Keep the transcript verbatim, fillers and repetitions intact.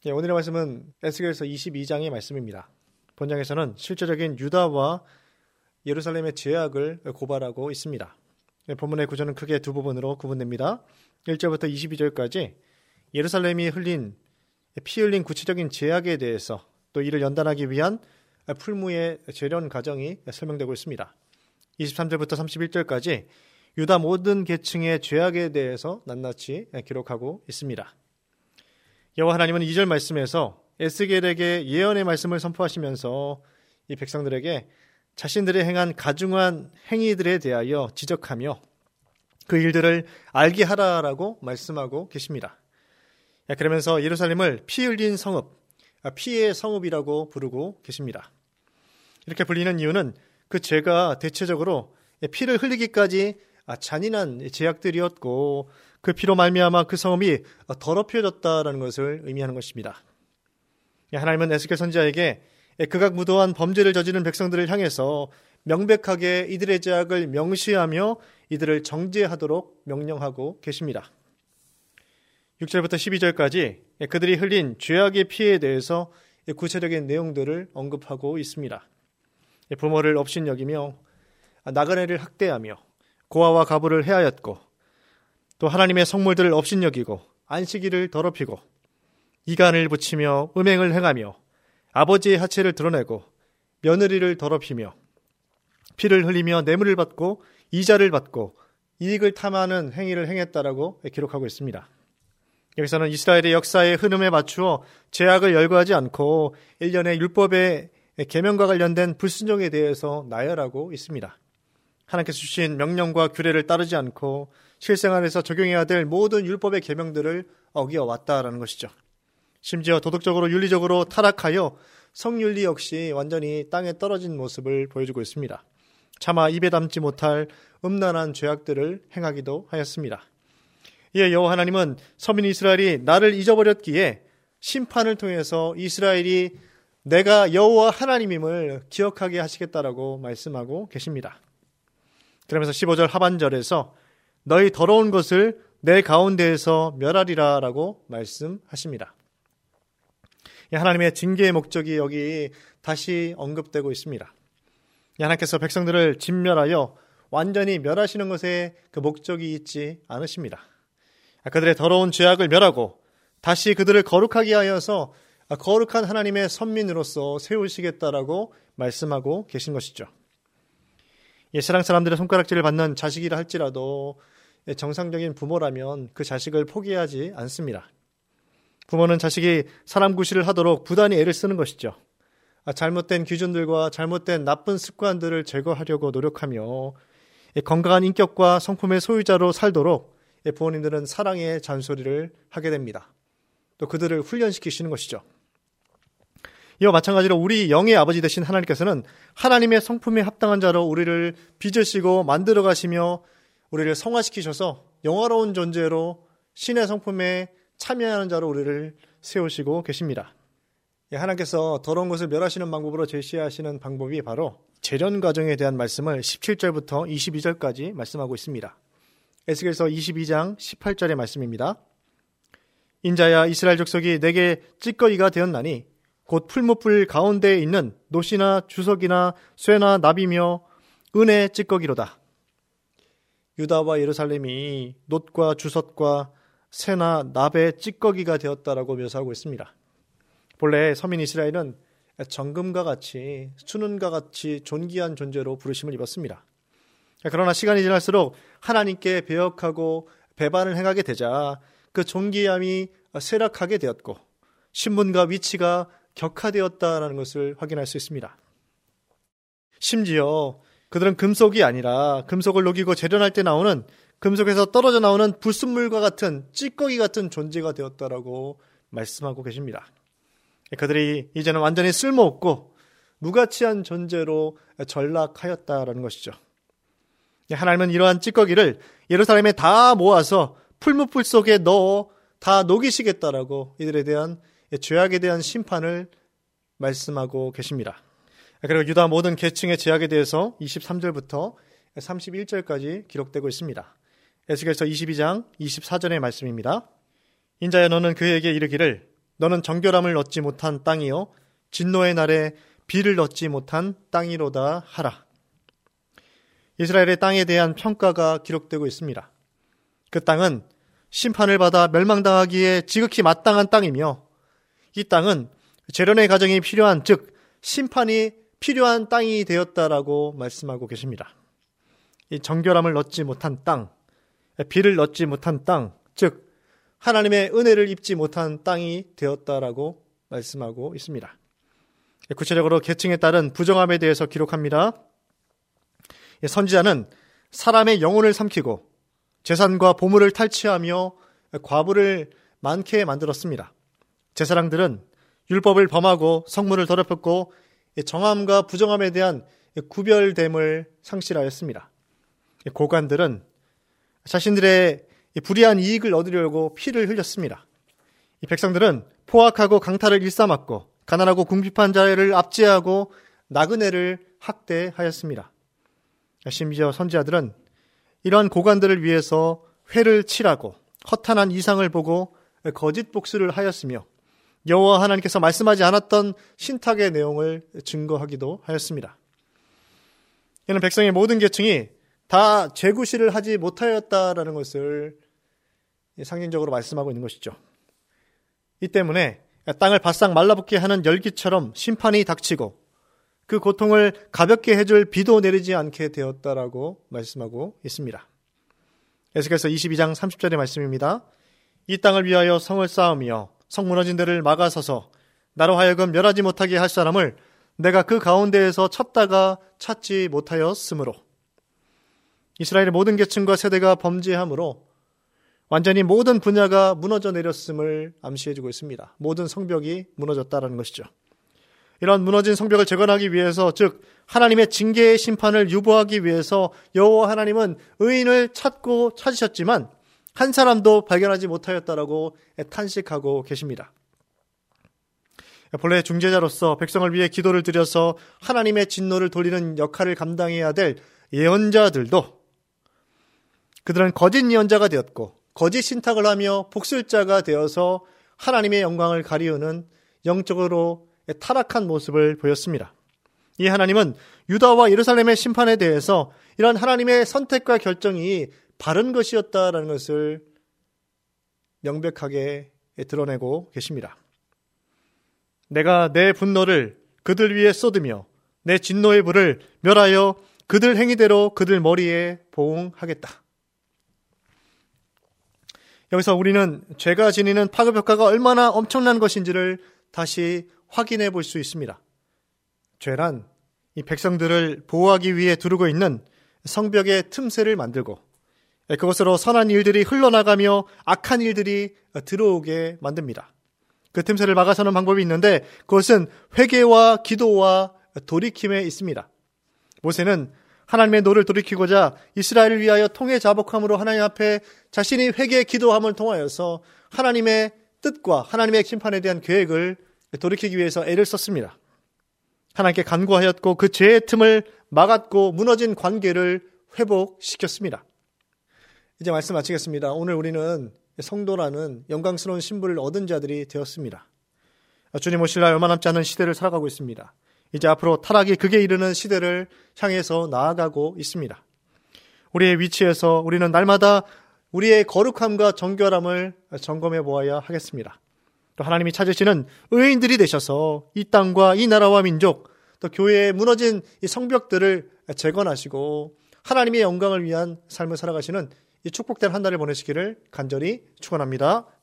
예, 오늘의 말씀은 에스겔서 이십이 장의 말씀입니다. 본장에서는 실제적인 유다와 예루살렘의 죄악을 고발하고 있습니다. 예, 본문의 구조는 크게 두 부분으로 구분됩니다. 일 절부터 이십이 절까지 예루살렘이 흘린 피 흘린 구체적인 죄악에 대해서 또 이를 연단하기 위한 풀무의 재련 과정이 설명되고 있습니다. 이십삼 절부터 삼십일 절까지 유다 모든 계층의 죄악에 대해서 낱낱이 기록하고 있습니다. 여호와 하나님은 이 절 말씀에서 에스겔에게 예언의 말씀을 선포하시면서 이 백성들에게 자신들의 행한 가증한 행위들에 대하여 지적하며 그 일들을 알게 하라라고 말씀하고 계십니다. 그러면서 예루살렘을 피 흘린 성읍, 피의 성읍이라고 부르고 계십니다. 이렇게 불리는 이유는 그 죄가 대체적으로 피를 흘리기까지 잔인한 죄악들이었고 그 피로 말미암아 그 성읍이 더럽혀졌다라는 것을 의미하는 것입니다. 하나님은 에스겔 선지자에게 극악 무도한 범죄를 저지른 백성들을 향해서 명백하게 이들의 죄악을 명시하며 이들을 정죄하도록 명령하고 계십니다. 육 절부터 십이 절까지 그들이 흘린 죄악의 피해에 대해서 구체적인 내용들을 언급하고 있습니다. 부모를 업신여기며 나그네를 학대하며 고아와 가부를 해하였고 또 하나님의 성물들을 업신여기고 안식일을 더럽히고 이간을 붙이며 음행을 행하며 아버지의 하체를 드러내고 며느리를 더럽히며 피를 흘리며 뇌물을 받고 이자를 받고 이익을 탐하는 행위를 행했다라고 기록하고 있습니다. 여기서는 이스라엘의 역사의 흐름에 맞추어 죄악을 열거하지 않고 일련의 율법의 계명과 관련된 불순종에 대해서 나열하고 있습니다. 하나님께서 주신 명령과 규례를 따르지 않고 실생활에서 적용해야 될 모든 율법의 계명들을 어겨왔다라는 것이죠. 심지어 도덕적으로 윤리적으로 타락하여 성윤리 역시 완전히 땅에 떨어진 모습을 보여주고 있습니다. 차마 입에 담지 못할 음란한 죄악들을 행하기도 하였습니다. 이에 여호와 하나님은 서민 이스라엘이 나를 잊어버렸기에 심판을 통해서 이스라엘이 내가 여호와 하나님임을 기억하게 하시겠다라고 말씀하고 계십니다. 그러면서 십오 절 하반절에서 너희 더러운 것을 내 가운데에서 멸하리라 라고 말씀하십니다. 하나님의 징계의 목적이 여기 다시 언급되고 있습니다. 하나님께서 백성들을 진멸하여 완전히 멸하시는 것에 그 목적이 있지 않으십니다. 그들의 더러운 죄악을 멸하고 다시 그들을 거룩하게 하여서 거룩한 하나님의 선민으로서 세우시겠다라고 말씀하고 계신 것이죠. 세상 사람들의 손가락질을 받는 자식이라 할지라도 정상적인 부모라면 그 자식을 포기하지 않습니다. 부모는 자식이 사람 구실을 하도록 부단히 애를 쓰는 것이죠. 잘못된 기준들과 잘못된 나쁜 습관들을 제거하려고 노력하며 건강한 인격과 성품의 소유자로 살도록 부모님들은 사랑의 잔소리를 하게 됩니다. 또 그들을 훈련시키시는 것이죠. 이와 마찬가지로 우리 영의 아버지 되신 하나님께서는 하나님의 성품에 합당한 자로 우리를 빚으시고 만들어 가시며 우리를 성화시키셔서 영화로운 존재로 신의 성품에 참여하는 자로 우리를 세우시고 계십니다. 하나님께서 더러운 것을 멸하시는 방법으로 제시하시는 방법이 바로 재련 과정에 대한 말씀을 십칠 절부터 이십이 절까지 말씀하고 있습니다. 에스겔서 이십이 장 십팔 절의 말씀입니다. 인자야 이스라엘 족속이 내게 찌꺼기가 되었나니 곧 풀무불 가운데에 있는 놋이나 주석이나 쇠나 납이며 은의 찌꺼기로다. 유다와 예루살렘이 놋과 주석과 쇠나 납의 찌꺼기가 되었다라고 묘사하고 있습니다. 본래 서민 이스라엘은 정금과 같이 수는과 같이 존귀한 존재로 부르심을 입었습니다. 그러나 시간이 지날수록 하나님께 배역하고 배반을 행하게 되자 그 존귀함이 쇠락하게 되었고 신분과 위치가 격화되었다는 것을 확인할 수 있습니다. 심지어 그들은 금속이 아니라 금속을 녹이고 재련할 때 나오는 금속에서 떨어져 나오는 불순물과 같은 찌꺼기 같은 존재가 되었다라고 말씀하고 계십니다. 그들이 이제는 완전히 쓸모없고 무가치한 존재로 전락하였다라는 것이죠. 하나님은 이러한 찌꺼기를 예루살렘에 다 모아서 풀무불 속에 넣어 다 녹이시겠다라고 이들에 대한 죄악에 대한 심판을 말씀하고 계십니다. 그리고 유다 모든 계층의 죄악에 대해서 이십삼 절부터 삼십일 절까지 기록되고 있습니다. 에스겔서 이십이 장 이십사 절의 말씀입니다. 인자야 너는 그에게 이르기를 너는 정결함을 얻지 못한 땅이요 진노의 날에 비를 얻지 못한 땅이로다 하라. 이스라엘의 땅에 대한 평가가 기록되고 있습니다. 그 땅은 심판을 받아 멸망당하기에 지극히 마땅한 땅이며 이 땅은 재련의 과정이 필요한, 즉 심판이 필요한 땅이 되었다라고 말씀하고 계십니다. 이 정결함을 얻지 못한 땅, 비를 얻지 못한 땅, 즉 하나님의 은혜를 입지 못한 땅이 되었다라고 말씀하고 있습니다. 구체적으로 계층에 따른 부정함에 대해서 기록합니다. 선지자는 사람의 영혼을 삼키고 재산과 보물을 탈취하며 과부를 많게 만들었습니다. 제사장들은 율법을 범하고 성문을 더럽혔고 정함과 부정함에 대한 구별됨을 상실하였습니다. 고관들은 자신들의 불의한 이익을 얻으려고 피를 흘렸습니다. 이 백성들은 포악하고 강탈을 일삼았고 가난하고 궁핍한 자를 압제하고 나그네를 학대하였습니다. 심지어 선지자들은 이러한 고관들을 위해서 회를 칠하고 허탄한 이상을 보고 거짓 복수를 하였으며 여호와 하나님께서 말씀하지 않았던 신탁의 내용을 증거하기도 하였습니다. 이는 백성의 모든 계층이 다 재구시를 하지 못하였다라는 것을 상징적으로 말씀하고 있는 것이죠. 이 때문에 땅을 바싹 말라붙게 하는 열기처럼 심판이 닥치고 그 고통을 가볍게 해줄 비도 내리지 않게 되었다라고 말씀하고 있습니다. 에스겔서 이십이 장 삼십 절의 말씀입니다. 이 땅을 위하여 성을 쌓으며 성 무너진 데를 막아서서 나로 하여금 멸하지 못하게 할 사람을 내가 그 가운데에서 찾다가 찾지 못하였으므로, 이스라엘의 모든 계층과 세대가 범죄함으로 완전히 모든 분야가 무너져 내렸음을 암시해주고 있습니다. 모든 성벽이 무너졌다는 것이죠. 이런 무너진 성벽을 재건하기 위해서, 즉 하나님의 징계의 심판을 유보하기 위해서 여호와 하나님은 의인을 찾고 찾으셨지만 한 사람도 발견하지 못하였다라고 탄식하고 계십니다. 본래 중재자로서 백성을 위해 기도를 드려서 하나님의 진노를 돌리는 역할을 감당해야 될 예언자들도 그들은 거짓 예언자가 되었고 거짓 신탁을 하며 복술자가 되어서 하나님의 영광을 가리우는 영적으로 타락한 모습을 보였습니다. 이 하나님은 유다와 예루살렘의 심판에 대해서 이런 하나님의 선택과 결정이 바른 것이었다라는 것을 명백하게 드러내고 계십니다. 내가 내 분노를 그들 위에 쏟으며 내 진노의 불을 멸하여 그들 행위대로 그들 머리에 보응하겠다. 여기서 우리는 죄가 지니는 파급 효과가 얼마나 엄청난 것인지를 다시 확인해 볼 수 있습니다. 죄란 이 백성들을 보호하기 위해 두르고 있는 성벽의 틈새를 만들고 그것으로 선한 일들이 흘러나가며 악한 일들이 들어오게 만듭니다. 그 틈새를 막아서는 방법이 있는데 그것은 회개와 기도와 돌이킴에 있습니다. 모세는 하나님의 노를 돌이키고자 이스라엘을 위하여 통해 자복함으로 하나님 앞에 자신이 회개 기도함을 통하여서 하나님의 뜻과 하나님의 심판에 대한 계획을 돌이키기 위해서 애를 썼습니다. 하나님께 간구하였고 그 죄의 틈을 막았고 무너진 관계를 회복시켰습니다. 이제 말씀 마치겠습니다. 오늘 우리는 성도라는 영광스러운 신분을 얻은 자들이 되었습니다. 주님 오실 날 얼마 남지 않은 시대를 살아가고 있습니다. 이제 앞으로 타락이 극에 이르는 시대를 향해서 나아가고 있습니다. 우리의 위치에서 우리는 날마다 우리의 거룩함과 정결함을 점검해 보아야 하겠습니다. 또 하나님이 찾으시는 의인들이 되셔서 이 땅과 이 나라와 민족, 또 교회의 무너진 이 성벽들을 재건하시고 하나님의 영광을 위한 삶을 살아가시는 이 축복된 한 달을 보내시기를 간절히 축원합니다.